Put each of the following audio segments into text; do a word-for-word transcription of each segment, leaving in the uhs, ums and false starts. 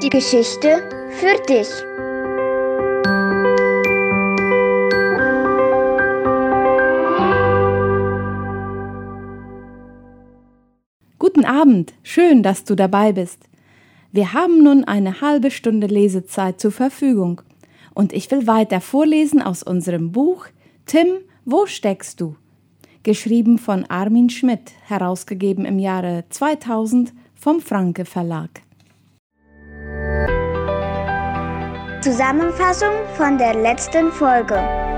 Die Geschichte für dich. Guten Abend, schön, dass du dabei bist. Wir haben nun eine halbe Stunde Lesezeit zur Verfügung und ich will weiter vorlesen aus unserem Buch Tim, wo steckst du? Geschrieben von Armin Schmidt, herausgegeben im Jahre zweitausend vom Franke Verlag. Zusammenfassung von der letzten Folge.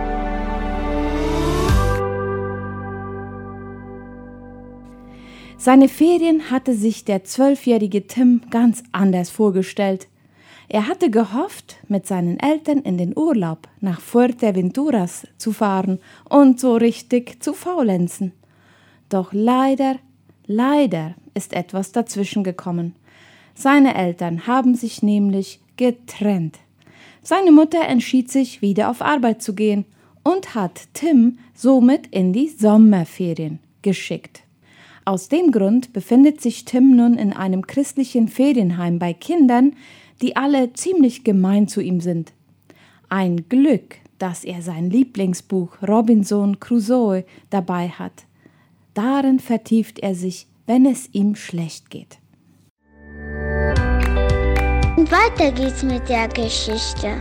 Seine Ferien hatte sich der zwölfjährige Tim ganz anders vorgestellt. Er hatte gehofft, mit seinen Eltern in den Urlaub nach Fuerteventuras zu fahren und so richtig zu faulenzen. Doch leider, leider ist etwas dazwischen gekommen. Seine Eltern haben sich nämlich getrennt. Seine Mutter entschied sich, wieder auf Arbeit zu gehen und hat Tim somit in die Sommerferien geschickt. Aus dem Grund befindet sich Tim nun in einem christlichen Ferienheim bei Kindern, die alle ziemlich gemein zu ihm sind. Ein Glück, dass er sein Lieblingsbuch Robinson Crusoe dabei hat. Darin vertieft er sich, wenn es ihm schlecht geht. Und weiter geht's mit der Geschichte.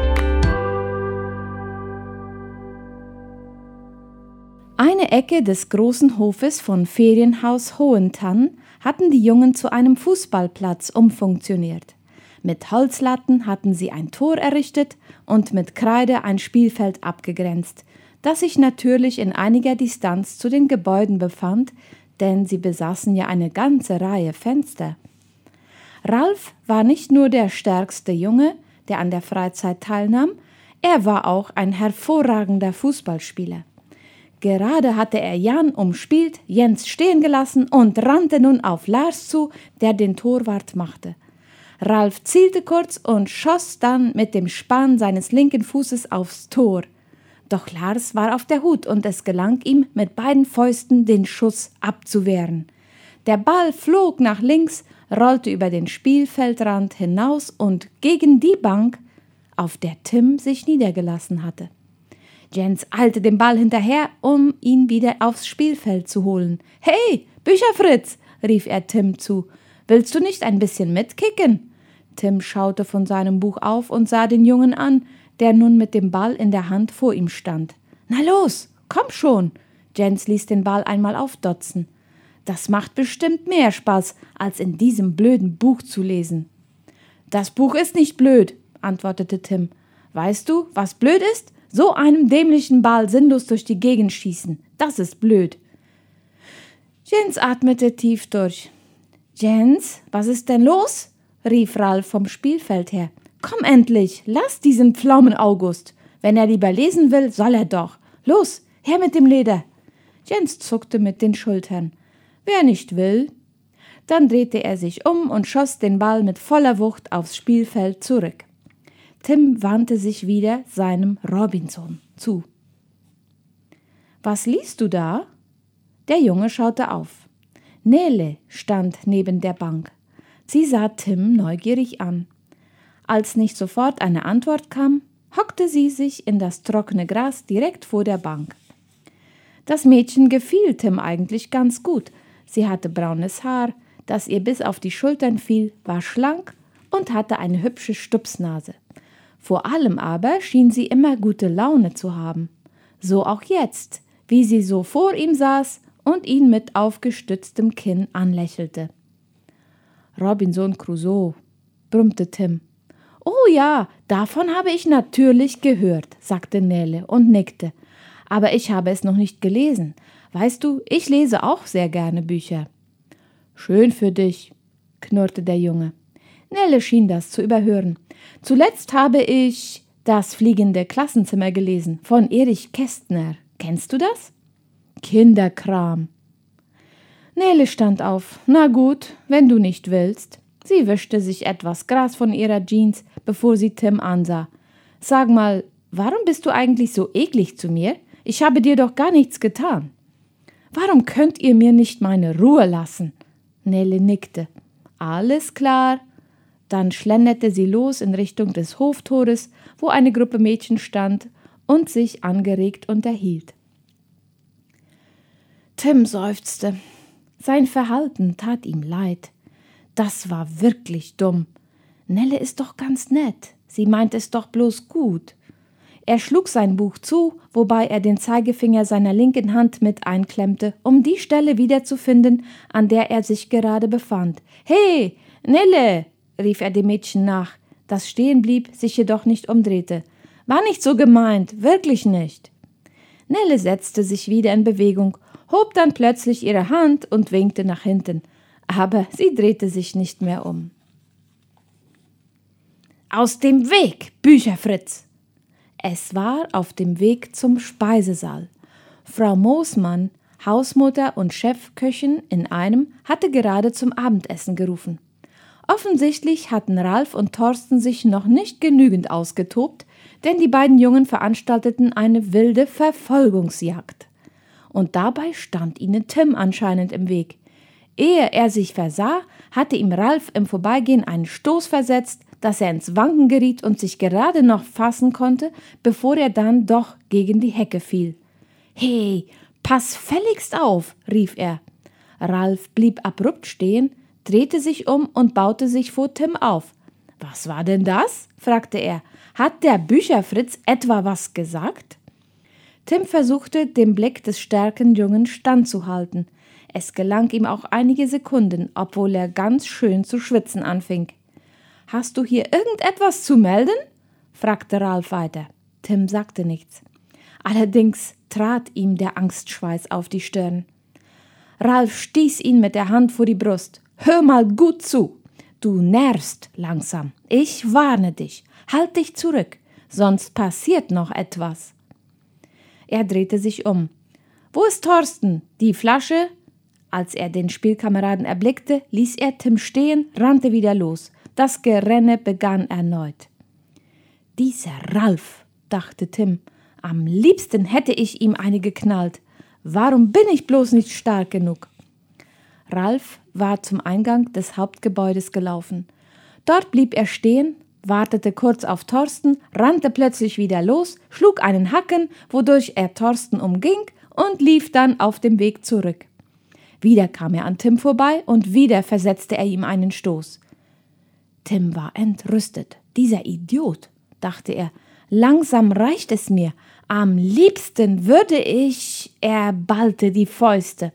Eine Ecke des großen Hofes von Ferienhaus Hohentann hatten die Jungen zu einem Fußballplatz umfunktioniert. Mit Holzlatten hatten sie ein Tor errichtet und mit Kreide ein Spielfeld abgegrenzt, das sich natürlich in einiger Distanz zu den Gebäuden befand, denn sie besaßen ja eine ganze Reihe Fenster. Ralf war nicht nur der stärkste Junge, der an der Freizeit teilnahm, er war auch ein hervorragender Fußballspieler. Gerade hatte er Jan umspielt, Jens stehen gelassen und rannte nun auf Lars zu, der den Torwart machte. Ralf zielte kurz und schoss dann mit dem Spann seines linken Fußes aufs Tor. Doch Lars war auf der Hut und es gelang ihm, mit beiden Fäusten den Schuss abzuwehren. Der Ball flog nach links, rollte über den Spielfeldrand hinaus und gegen die Bank, auf der Tim sich niedergelassen hatte. Jens eilte dem Ball hinterher, um ihn wieder aufs Spielfeld zu holen. »Hey, Bücherfritz«, rief er Tim zu, »willst du nicht ein bisschen mitkicken?« Tim schaute von seinem Buch auf und sah den Jungen an, der nun mit dem Ball in der Hand vor ihm stand. »Na los, komm schon!« Jens ließ den Ball einmal aufdotzen. »Das macht bestimmt mehr Spaß, als in diesem blöden Buch zu lesen.« »Das Buch ist nicht blöd«, antwortete Tim. »Weißt du, was blöd ist? So einem dämlichen Ball sinnlos durch die Gegend schießen. Das ist blöd.« Jens atmete tief durch. »Jens, was ist denn los?« rief Ralf vom Spielfeld her. »Komm endlich, lass diesen Pflaumen August. Wenn er lieber lesen will, soll er doch. Los, her mit dem Leder.« Jens zuckte mit den Schultern. »Wer nicht will?« Dann drehte er sich um und schoss den Ball mit voller Wucht aufs Spielfeld zurück. Tim wandte sich wieder seinem Robinson zu. »Was liest du da?« Der Junge schaute auf. Nele stand neben der Bank. Sie sah Tim neugierig an. Als nicht sofort eine Antwort kam, hockte sie sich in das trockene Gras direkt vor der Bank. Das Mädchen gefiel Tim eigentlich ganz gut. Sie hatte braunes Haar, das ihr bis auf die Schultern fiel, war schlank und hatte eine hübsche Stupsnase. Vor allem aber schien sie immer gute Laune zu haben. So auch jetzt, wie sie so vor ihm saß und ihn mit aufgestütztem Kinn anlächelte. »Robinson Crusoe«, brummte Tim. »Oh ja, davon habe ich natürlich gehört«, sagte Nele und nickte. »Aber ich habe es noch nicht gelesen. Weißt du, ich lese auch sehr gerne Bücher.« »Schön für dich«, knurrte der Junge. Nele schien das zu überhören. »Zuletzt habe ich »Das fliegende Klassenzimmer« gelesen, von Erich Kästner. Kennst du das?« »Kinderkram.« Nele stand auf. »Na gut, wenn du nicht willst.« Sie wischte sich etwas Gras von ihrer Jeans, bevor sie Tim ansah. »Sag mal, warum bist du eigentlich so eklig zu mir? Ich habe dir doch gar nichts getan.« »Warum könnt ihr mir nicht meine Ruhe lassen?« Nele nickte. »Alles klar. Dann schlenderte sie los in Richtung des Hoftores, wo eine Gruppe Mädchen stand und sich angeregt unterhielt. Tim seufzte. Sein Verhalten tat ihm leid. Das war wirklich dumm. Nelle ist doch ganz nett. Sie meint es doch bloß gut. Er schlug sein Buch zu, wobei er den Zeigefinger seiner linken Hand mit einklemmte, um die Stelle wiederzufinden, an der er sich gerade befand. »Hey, Nelle«, rief er dem Mädchen nach, das stehen blieb, sich jedoch nicht umdrehte. »War nicht so gemeint, wirklich nicht.« Nelle setzte sich wieder in Bewegung, hob dann plötzlich ihre Hand und winkte nach hinten, aber sie drehte sich nicht mehr um. »Aus dem Weg, Bücherfritz!« Es war auf dem Weg zum Speisesaal. Frau Moosmann, Hausmutter und Chefköchin in einem, hatte gerade zum Abendessen gerufen. Offensichtlich hatten Ralf und Thorsten sich noch nicht genügend ausgetobt, denn die beiden Jungen veranstalteten eine wilde Verfolgungsjagd. Und dabei stand ihnen Tim anscheinend im Weg. Ehe er sich versah, hatte ihm Ralf im Vorbeigehen einen Stoß versetzt, dass er ins Wanken geriet und sich gerade noch fassen konnte, bevor er dann doch gegen die Hecke fiel. »Hey, pass gefälligst auf«, rief er. Ralf blieb abrupt stehen, drehte sich um und baute sich vor Tim auf. »Was war denn das?« fragte er. »Hat der Bücherfritz etwa was gesagt?« Tim versuchte, dem Blick des starken Jungen standzuhalten. Es gelang ihm auch einige Sekunden, obwohl er ganz schön zu schwitzen anfing. »Hast du hier irgendetwas zu melden?« fragte Ralf weiter. Tim sagte nichts. Allerdings trat ihm der Angstschweiß auf die Stirn. Ralf stieß ihn mit der Hand vor die Brust. »Hör mal gut zu. Du nervst langsam. Ich warne dich. Halt dich zurück, sonst passiert noch etwas.« Er drehte sich um. »Wo ist Thorsten? Die Flasche?« Als er den Spielkameraden erblickte, ließ er Tim stehen, rannte wieder los. Das Gerenne begann erneut. »Dieser Ralf«, dachte Tim, »am liebsten hätte ich ihm eine geknallt. Warum bin ich bloß nicht stark genug?« Ralf war zum Eingang des Hauptgebäudes gelaufen. Dort blieb er stehen, wartete kurz auf Thorsten, rannte plötzlich wieder los, schlug einen Hacken, wodurch er Thorsten umging und lief dann auf dem Weg zurück. Wieder kam er an Tim vorbei und wieder versetzte er ihm einen Stoß. Tim war entrüstet. Dieser Idiot, dachte er, langsam reicht es mir. Am liebsten würde ich... Er ballte die Fäuste.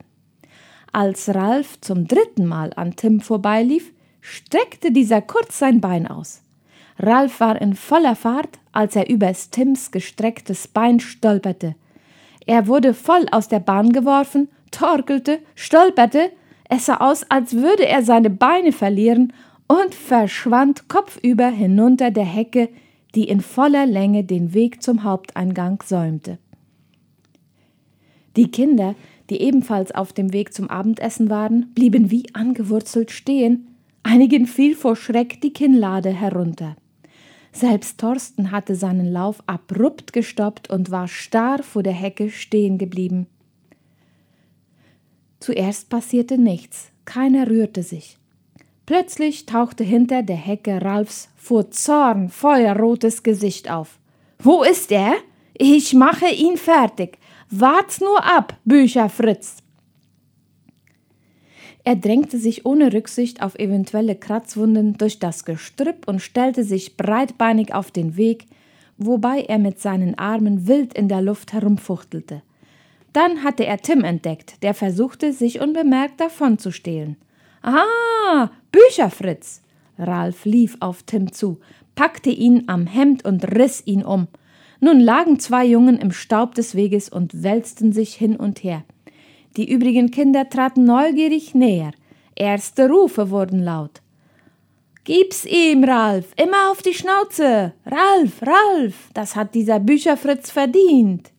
Als Ralf zum dritten Mal an Tim vorbeilief, streckte dieser kurz sein Bein aus. Ralf war in voller Fahrt, als er übers Tims gestrecktes Bein stolperte. Er wurde voll aus der Bahn geworfen, torkelte, stolperte. Es sah aus, als würde er seine Beine verlieren und verschwand kopfüber hinunter der Hecke, die in voller Länge den Weg zum Haupteingang säumte. Die Kinder, die ebenfalls auf dem Weg zum Abendessen waren, blieben wie angewurzelt stehen. Einigen fiel vor Schreck die Kinnlade herunter. Selbst Thorsten hatte seinen Lauf abrupt gestoppt und war starr vor der Hecke stehen geblieben. Zuerst passierte nichts, keiner rührte sich. Plötzlich tauchte hinter der Hecke Ralfs vor Zorn feuerrotes Gesicht auf. »Wo ist er? Ich mache ihn fertig. Wart's nur ab, Bücherfritz!« Er drängte sich ohne Rücksicht auf eventuelle Kratzwunden durch das Gestrüpp und stellte sich breitbeinig auf den Weg, wobei er mit seinen Armen wild in der Luft herumfuchtelte. Dann hatte er Tim entdeckt, der versuchte, sich unbemerkt davonzustehlen. »Ah, Bücherfritz!« Ralf lief auf Tim zu, packte ihn am Hemd und riss ihn um. Nun lagen zwei Jungen im Staub des Weges und wälzten sich hin und her. Die übrigen Kinder traten neugierig näher. Erste Rufe wurden laut. »Gib's ihm, Ralf, immer auf die Schnauze! Ralf, Ralf, das hat dieser Bücherfritz verdient!«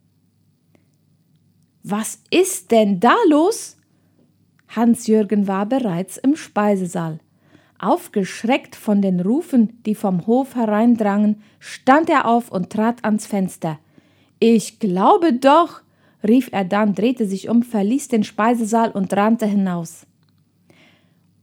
»Was ist denn da los?« Hans-Jürgen war bereits im Speisesaal. Aufgeschreckt von den Rufen, die vom Hof hereindrangen, stand er auf und trat ans Fenster. »Ich glaube doch«, rief er dann, drehte sich um, verließ den Speisesaal und rannte hinaus.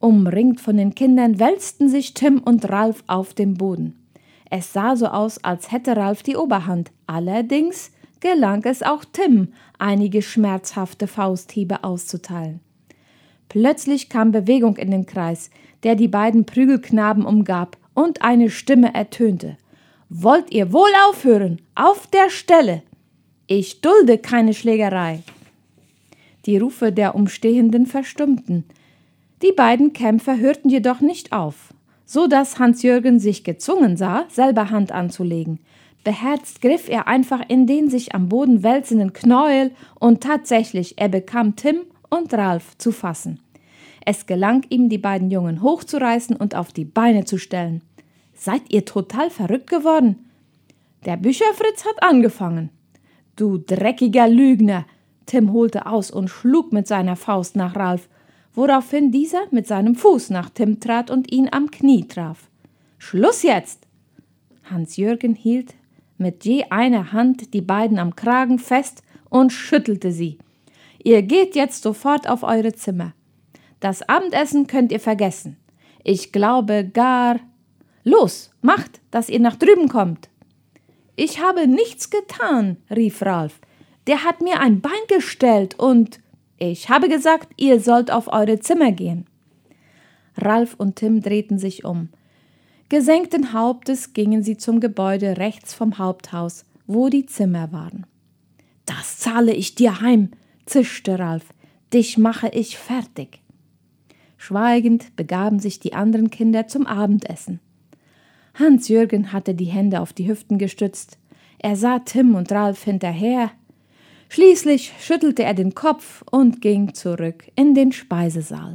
Umringt von den Kindern wälzten sich Tim und Ralf auf dem Boden. Es sah so aus, als hätte Ralf die Oberhand. Allerdings gelang es auch Tim, einige schmerzhafte Fausthiebe auszuteilen. Plötzlich kam Bewegung in den Kreis, der die beiden Prügelknaben umgab, und eine Stimme ertönte. »Wollt ihr wohl aufhören? Auf der Stelle! Ich dulde keine Schlägerei!« Die Rufe der Umstehenden verstummten. Die beiden Kämpfer hörten jedoch nicht auf, so dass Hans-Jürgen sich gezwungen sah, selber Hand anzulegen. Beherzt griff er einfach in den sich am Boden wälzenden Knäuel und tatsächlich, er bekam Tim und Ralf zu fassen. Es gelang ihm, die beiden Jungen hochzureißen und auf die Beine zu stellen. »Seid ihr total verrückt geworden?« »Der Bücherfritz hat angefangen.« »Du dreckiger Lügner!« Tim holte aus und schlug mit seiner Faust nach Ralf, woraufhin dieser mit seinem Fuß nach Tim trat und ihn am Knie traf. »Schluss jetzt!« Hans-Jürgen hielt mit je einer Hand die beiden am Kragen fest und schüttelte sie. »Ihr geht jetzt sofort auf eure Zimmer. Das Abendessen könnt ihr vergessen. Ich glaube gar... Los, macht, dass ihr nach drüben kommt!« »Ich habe nichts getan«, rief Ralf. »Der hat mir ein Bein gestellt und... Ich habe gesagt, ihr sollt auf eure Zimmer gehen.« Ralf und Tim drehten sich um. Gesenkten Hauptes gingen sie zum Gebäude rechts vom Haupthaus, wo die Zimmer waren. »Das zahle ich dir heim«, zischte Ralf. »Dich mache ich fertig.« Schweigend begaben sich die anderen Kinder zum Abendessen. Hans-Jürgen hatte die Hände auf die Hüften gestützt. Er sah Tim und Ralf hinterher. Schließlich schüttelte er den Kopf und ging zurück in den Speisesaal.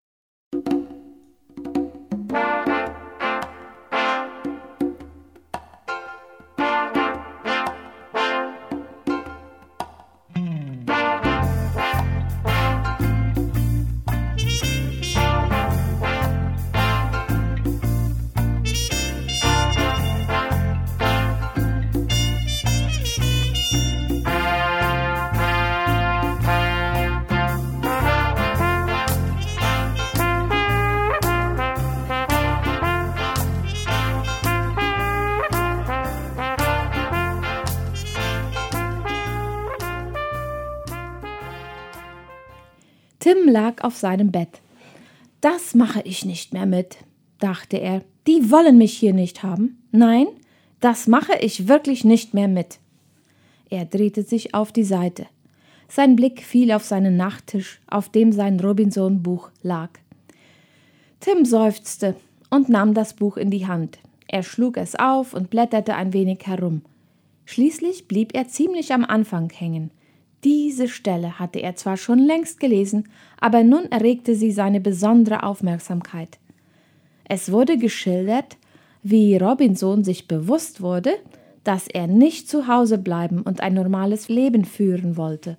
Tim lag auf seinem Bett. »Das mache ich nicht mehr mit«, dachte er. »Die wollen mich hier nicht haben. Nein, das mache ich wirklich nicht mehr mit.« Er drehte sich auf die Seite. Sein Blick fiel auf seinen Nachttisch, auf dem sein Robinson-Buch lag. Tim seufzte und nahm das Buch in die Hand. Er schlug es auf und blätterte ein wenig herum. Schließlich blieb er ziemlich am Anfang hängen. Diese Stelle hatte er zwar schon längst gelesen, aber nun erregte sie seine besondere Aufmerksamkeit. Es wurde geschildert, wie Robinson sich bewusst wurde, dass er nicht zu Hause bleiben und ein normales Leben führen wollte.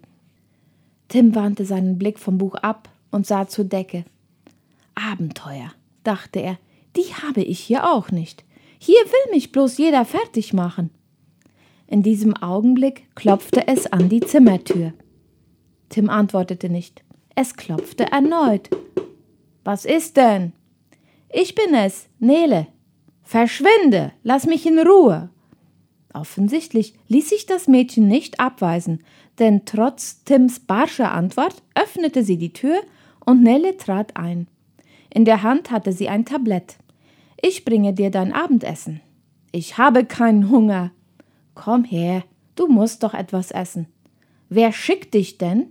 Tim wandte seinen Blick vom Buch ab und sah zur Decke. »Abenteuer«, dachte er, »die habe ich hier auch nicht. Hier will mich bloß jeder fertig machen.« In diesem Augenblick klopfte es an die Zimmertür. Tim antwortete nicht. Es klopfte erneut. »Was ist denn?« »Ich bin es, Nele.« »Verschwinde, lass mich in Ruhe.« Offensichtlich ließ sich das Mädchen nicht abweisen, denn trotz Tims barscher Antwort öffnete sie die Tür und Nele trat ein. In der Hand hatte sie ein Tablett. »Ich bringe dir dein Abendessen.« »Ich habe keinen Hunger.« »Komm her, du musst doch etwas essen.« »Wer schickt dich denn?«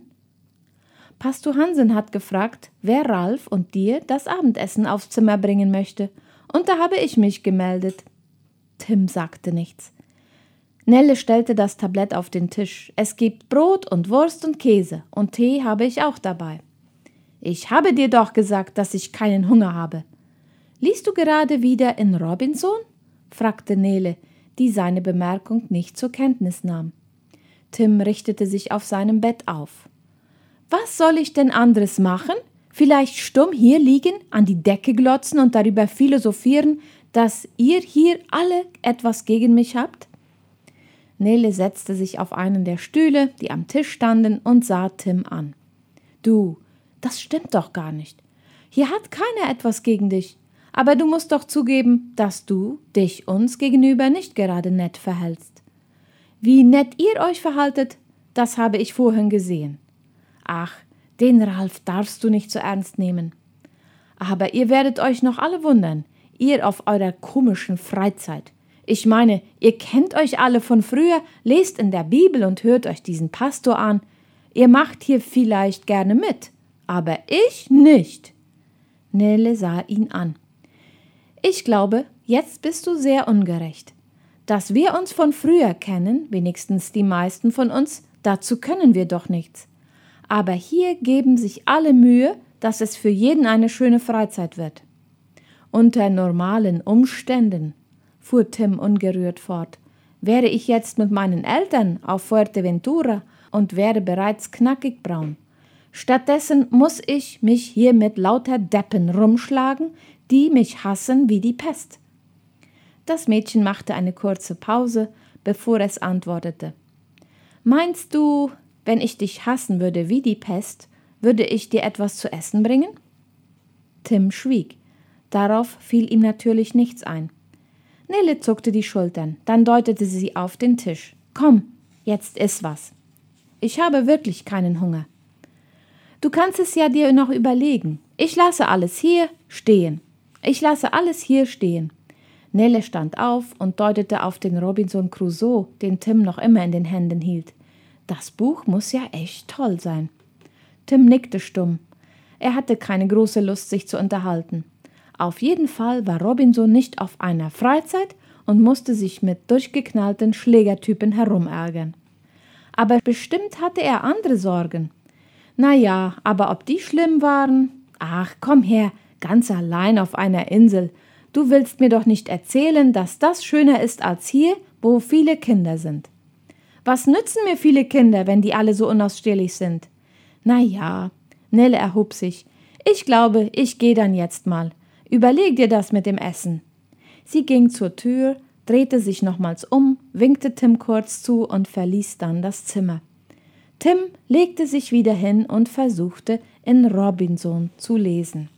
Pastor Hansen hat gefragt, wer Ralf und dir das Abendessen aufs Zimmer bringen möchte, und da habe ich mich gemeldet.« Tim sagte nichts. Nelle stellte das Tablett auf den Tisch. »Es gibt Brot und Wurst und Käse, und Tee habe ich auch dabei.« »Ich habe dir doch gesagt, dass ich keinen Hunger habe.« »Liest du gerade wieder in Robinson?« fragte Nele, die seine Bemerkung nicht zur Kenntnis nahm. Tim richtete sich auf seinem Bett auf. »Was soll ich denn anderes machen? Vielleicht stumm hier liegen, an die Decke glotzen und darüber philosophieren, dass ihr hier alle etwas gegen mich habt?« Nele setzte sich auf einen der Stühle, die am Tisch standen, und sah Tim an. »Du, das stimmt doch gar nicht. Hier hat keiner etwas gegen dich. Aber du musst doch zugeben, dass du dich uns gegenüber nicht gerade nett verhältst. Wie nett ihr euch verhaltet, das habe ich vorhin gesehen. Ach, den Ralf darfst du nicht so ernst nehmen. Aber ihr werdet euch noch alle wundern, ihr auf eurer komischen Freizeit. Ich meine, ihr kennt euch alle von früher, lest in der Bibel und hört euch diesen Pastor an. Ihr macht hier vielleicht gerne mit, aber ich nicht. Nele sah ihn an. Ich glaube, jetzt bist du sehr ungerecht. Dass wir uns von früher kennen, wenigstens die meisten von uns, dazu können wir doch nichts. Aber hier geben sich alle Mühe, dass es für jeden eine schöne Freizeit wird. Unter normalen Umständen, fuhr Tim ungerührt fort, wäre ich jetzt mit meinen Eltern auf Fuerteventura und wäre bereits knackig braun. Stattdessen muss ich mich hier mit lauter Deppen rumschlagen, die mich hassen wie die Pest. Das Mädchen machte eine kurze Pause, bevor es antwortete. Meinst du, wenn ich dich hassen würde wie die Pest, würde ich dir etwas zu essen bringen? Tim schwieg. Darauf fiel ihm natürlich nichts ein. Nele zuckte die Schultern, dann deutete sie auf den Tisch. Komm, jetzt iss was. Ich habe wirklich keinen Hunger. Du kannst es ja dir noch überlegen. Ich lasse alles hier stehen. Ich lasse alles hier stehen. Nele stand auf und deutete auf den Robinson Crusoe, den Tim noch immer in den Händen hielt. Das Buch muss ja echt toll sein. Tim nickte stumm. Er hatte keine große Lust, sich zu unterhalten. Auf jeden Fall war Robinson nicht auf einer Freizeit und musste sich mit durchgeknallten Schlägertypen herumärgern. Aber bestimmt hatte er andere Sorgen. Na ja, aber ob die schlimm waren? Ach, komm her, ganz allein auf einer Insel. Du willst mir doch nicht erzählen, dass das schöner ist als hier, wo viele Kinder sind. Was nützen mir viele Kinder, wenn die alle so unausstehlich sind? Na ja, Nele erhob sich. Ich glaube, ich gehe dann jetzt mal. Überleg dir das mit dem Essen. Sie ging zur Tür, drehte sich nochmals um, winkte Tim kurz zu und verließ dann das Zimmer. Tim legte sich wieder hin und versuchte, in Robinson zu lesen.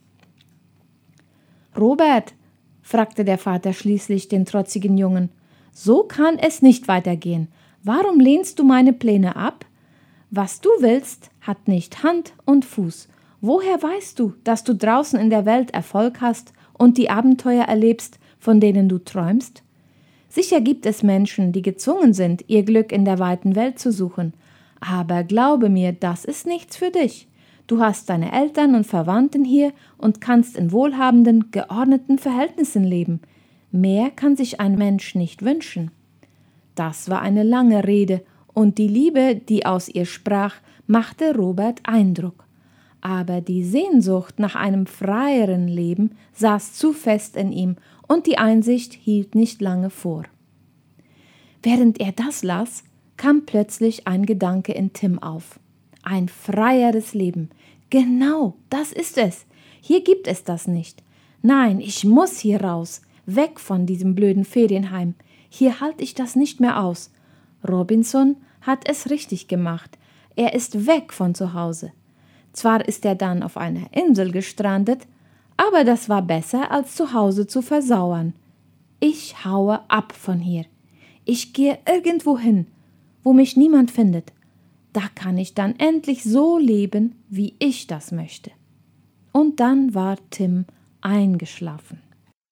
»Robert«, fragte der Vater schließlich den trotzigen Jungen, »so kann es nicht weitergehen. Warum lehnst du meine Pläne ab? Was du willst, hat nicht Hand und Fuß. Woher weißt du, dass du draußen in der Welt Erfolg hast und die Abenteuer erlebst, von denen du träumst? Sicher gibt es Menschen, die gezwungen sind, ihr Glück in der weiten Welt zu suchen. Aber glaube mir, das ist nichts für dich. Du hast deine Eltern und Verwandten hier und kannst in wohlhabenden, geordneten Verhältnissen leben. Mehr kann sich ein Mensch nicht wünschen.« Das war eine lange Rede, und die Liebe, die aus ihr sprach, machte Robert Eindruck. Aber die Sehnsucht nach einem freieren Leben saß zu fest in ihm, und die Einsicht hielt nicht lange vor. Während er das las, kam plötzlich ein Gedanke in Tim auf. Ein freieres Leben. Genau, das ist es. Hier gibt es das nicht. Nein, ich muss hier raus. Weg von diesem blöden Ferienheim. Hier halte ich das nicht mehr aus. Robinson hat es richtig gemacht. Er ist weg von zu Hause. Zwar ist er dann auf einer Insel gestrandet, aber das war besser, als zu Hause zu versauern. Ich haue ab von hier. Ich gehe irgendwo hin, wo mich niemand findet. Da kann ich dann endlich so leben, wie ich das möchte. Und dann war Tim eingeschlafen.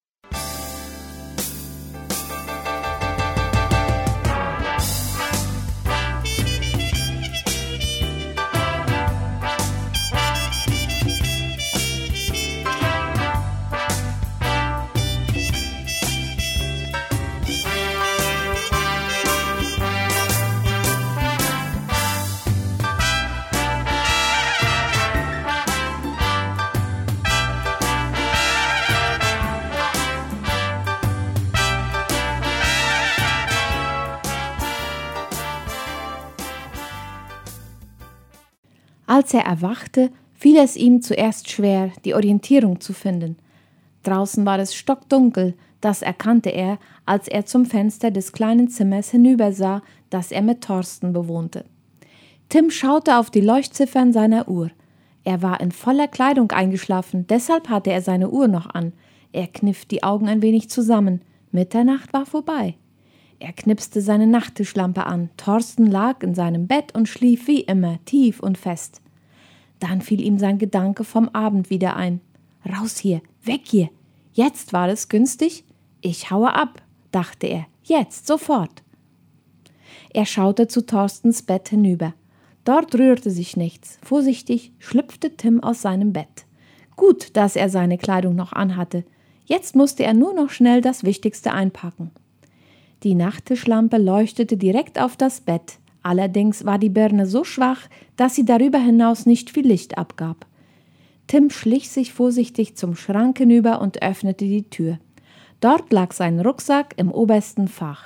Als er erwachte, fiel es ihm zuerst schwer, die Orientierung zu finden. Draußen war es stockdunkel, das erkannte er, als er zum Fenster des kleinen Zimmers hinübersah, das er mit Thorsten bewohnte. Tim schaute auf die Leuchtziffern seiner Uhr. Er war in voller Kleidung eingeschlafen, deshalb hatte er seine Uhr noch an. Er kniff die Augen ein wenig zusammen. Mitternacht war vorbei. Er knipste seine Nachttischlampe an. Thorsten lag in seinem Bett und schlief wie immer, tief und fest. Dann fiel ihm sein Gedanke vom Abend wieder ein. Raus hier, weg hier. Jetzt war es günstig. Ich haue ab, dachte er. Jetzt, sofort. Er schaute zu Thorstens Bett hinüber. Dort rührte sich nichts. Vorsichtig schlüpfte Tim aus seinem Bett. Gut, dass er seine Kleidung noch anhatte. Jetzt musste er nur noch schnell das Wichtigste einpacken. Die Nachttischlampe leuchtete direkt auf das Bett. Allerdings war die Birne so schwach, dass sie darüber hinaus nicht viel Licht abgab. Tim schlich sich vorsichtig zum Schrank hinüber und öffnete die Tür. Dort lag sein Rucksack im obersten Fach.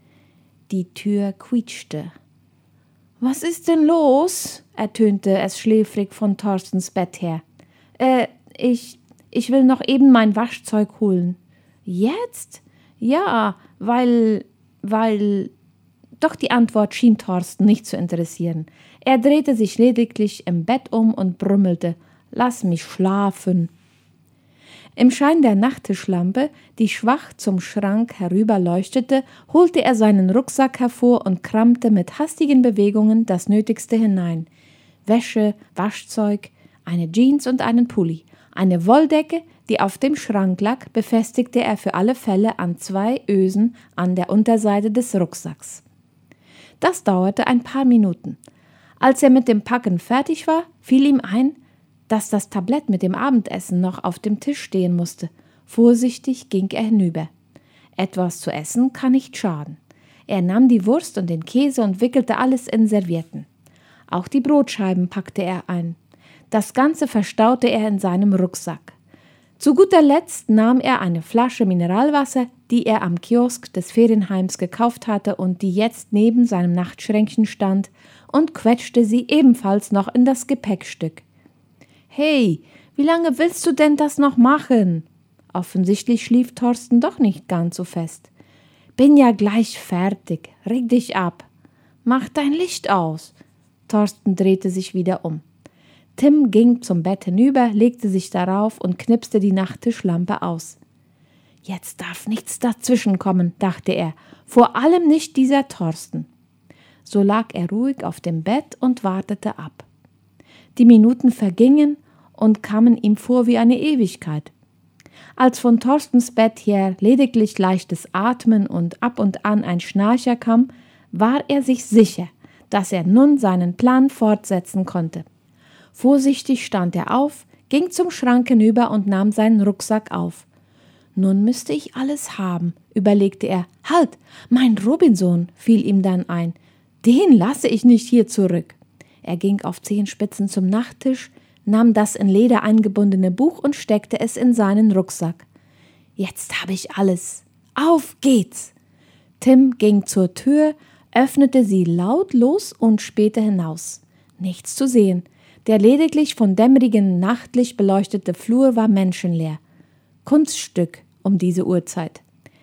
Die Tür quietschte. »Was ist denn los?« ertönte es schläfrig von Thorstens Bett her. »Äh, ich, ich will noch eben mein Waschzeug holen.« »Jetzt?« »Ja, weil, weil...« Doch die Antwort schien Thorsten nicht zu interessieren. Er drehte sich lediglich im Bett um und brummelte: »Lass mich schlafen.« Im Schein der Nachttischlampe, die schwach zum Schrank herüberleuchtete, holte er seinen Rucksack hervor und kramte mit hastigen Bewegungen das Nötigste hinein. Wäsche, Waschzeug, eine Jeans und einen Pulli. Eine Wolldecke, die auf dem Schrank lag, befestigte er für alle Fälle an zwei Ösen an der Unterseite des Rucksacks. Das dauerte ein paar Minuten. Als er mit dem Packen fertig war, fiel ihm ein, dass das Tablett mit dem Abendessen noch auf dem Tisch stehen musste. Vorsichtig ging er hinüber. Etwas zu essen kann nicht schaden. Er nahm die Wurst und den Käse und wickelte alles in Servietten. Auch die Brotscheiben packte er ein. Das Ganze verstaute er in seinem Rucksack. Zu guter Letzt nahm er eine Flasche Mineralwasser, die er am Kiosk des Ferienheims gekauft hatte und die jetzt neben seinem Nachtschränkchen stand, und quetschte sie ebenfalls noch in das Gepäckstück. »Hey, wie lange willst du denn das noch machen?« Offensichtlich schlief Thorsten doch nicht ganz so fest. »Bin ja gleich fertig, reg dich ab. Mach dein Licht aus.« Thorsten drehte sich wieder um. Tim ging zum Bett hinüber, legte sich darauf und knipste die Nachttischlampe aus. »Jetzt darf nichts dazwischenkommen«, dachte er, »vor allem nicht dieser Thorsten.« So lag er ruhig auf dem Bett und wartete ab. Die Minuten vergingen und kamen ihm vor wie eine Ewigkeit. Als von Thorstens Bett her lediglich leichtes Atmen und ab und an ein Schnarcher kam, war er sich sicher, dass er nun seinen Plan fortsetzen konnte. Vorsichtig stand er auf, ging zum Schrank hinüber und nahm seinen Rucksack auf. »Nun müsste ich alles haben«, überlegte er. »Halt, mein Robinson«, fiel ihm dann ein. »Den lasse ich nicht hier zurück.« Er ging auf Zehenspitzen zum Nachttisch, nahm das in Leder eingebundene Buch und steckte es in seinen Rucksack. »Jetzt habe ich alles. Auf geht's!« Tim ging zur Tür, öffnete sie lautlos und spähte hinaus. Nichts zu sehen. Der lediglich von dämmerigem Nachtlicht beleuchtete Flur war menschenleer. Kunststück um diese Uhrzeit.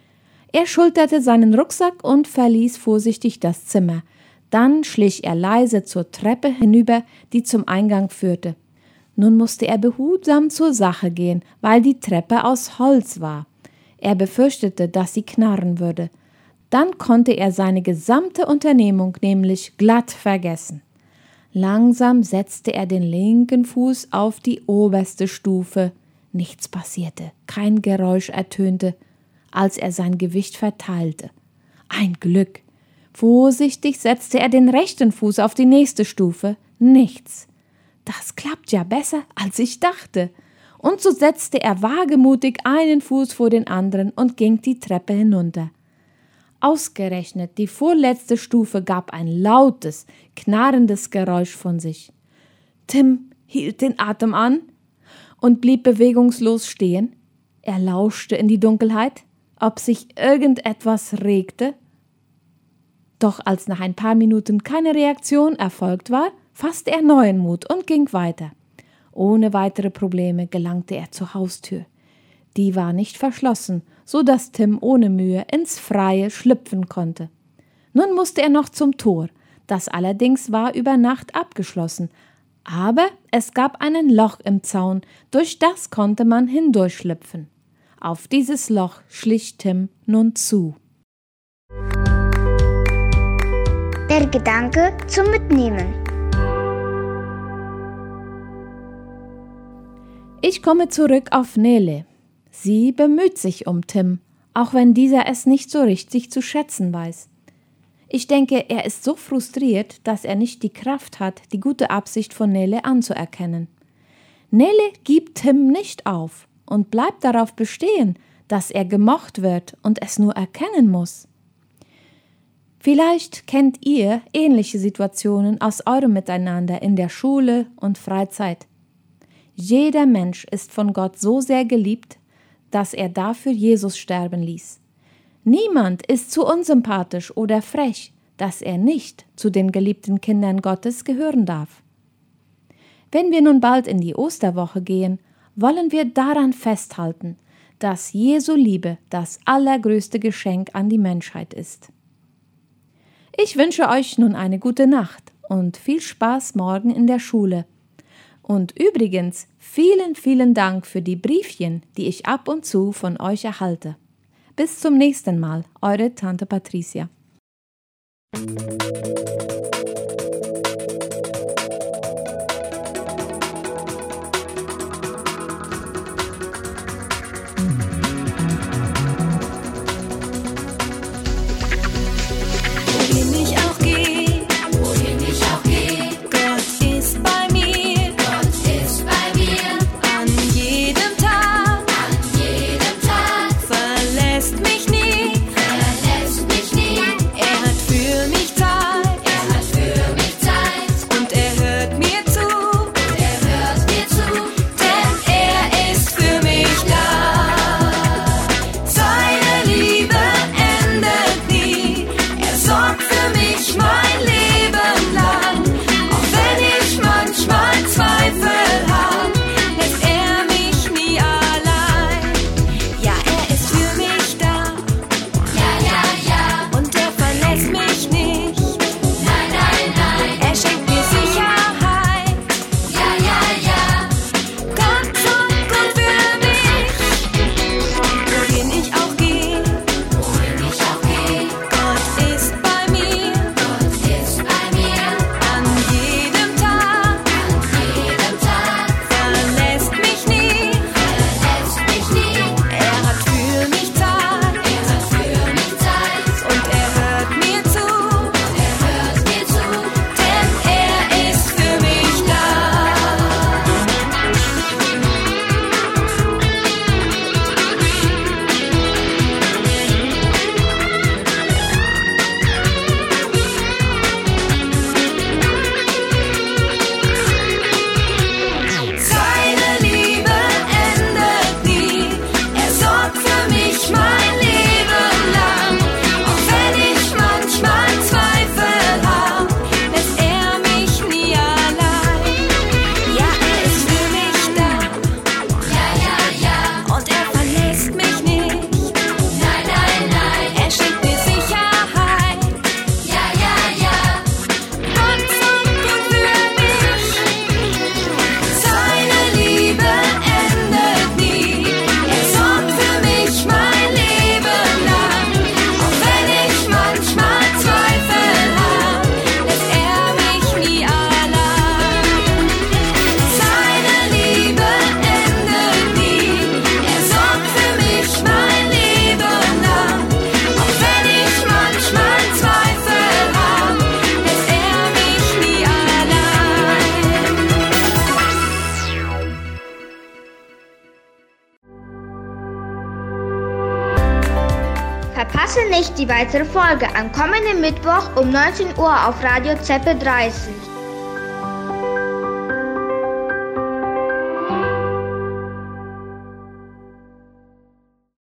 Er schulterte seinen Rucksack und verließ vorsichtig das Zimmer. Dann schlich er leise zur Treppe hinüber, die zum Eingang führte. Nun musste er behutsam zur Sache gehen, weil die Treppe aus Holz war. Er befürchtete, dass sie knarren würde. Dann konnte er seine gesamte Unternehmung nämlich glatt vergessen. Langsam setzte er den linken Fuß auf die oberste Stufe. Nichts passierte, kein Geräusch ertönte, als er sein Gewicht verteilte. Ein Glück! Vorsichtig setzte er den rechten Fuß auf die nächste Stufe. Nichts. Das klappt ja besser, als ich dachte. Und so setzte er wagemutig einen Fuß vor den anderen und ging die Treppe hinunter. Ausgerechnet die vorletzte Stufe gab ein lautes, knarrendes Geräusch von sich. Tim hielt den Atem an und blieb bewegungslos stehen. Er lauschte in die Dunkelheit, ob sich irgendetwas regte. Doch als nach ein paar Minuten keine Reaktion erfolgt war, fasste er neuen Mut und ging weiter. Ohne weitere Probleme gelangte er zur Haustür. Die war nicht verschlossen, so dass Tim ohne Mühe ins Freie schlüpfen konnte. Nun musste er noch zum Tor. Das allerdings war über Nacht abgeschlossen. Aber es gab ein Loch im Zaun, durch das konnte man hindurchschlüpfen. Auf dieses Loch schlich Tim nun zu. Der Gedanke zum Mitnehmen. Ich komme zurück auf Nele. Sie bemüht sich um Tim, auch wenn dieser es nicht so richtig zu schätzen weiß. Ich denke, er ist so frustriert, dass er nicht die Kraft hat, die gute Absicht von Nele anzuerkennen. Nele gibt Tim nicht auf und bleibt darauf bestehen, dass er gemocht wird und es nur erkennen muss. Vielleicht kennt ihr ähnliche Situationen aus eurem Miteinander in der Schule und Freizeit. Jeder Mensch ist von Gott so sehr geliebt, dass er dafür Jesus sterben ließ. Niemand ist zu unsympathisch oder frech, dass er nicht zu den geliebten Kindern Gottes gehören darf. Wenn wir nun bald in die Osterwoche gehen, wollen wir daran festhalten, dass Jesu Liebe das allergrößte Geschenk an die Menschheit ist. Ich wünsche euch nun eine gute Nacht und viel Spaß morgen in der Schule. Und übrigens, vielen, vielen Dank für die Briefchen, die ich ab und zu von euch erhalte. Bis zum nächsten Mal, eure Tante Patricia. Verpasse nicht die weitere Folge am kommenden Mittwoch um neunzehn Uhr auf Radio Zeppe dreißig.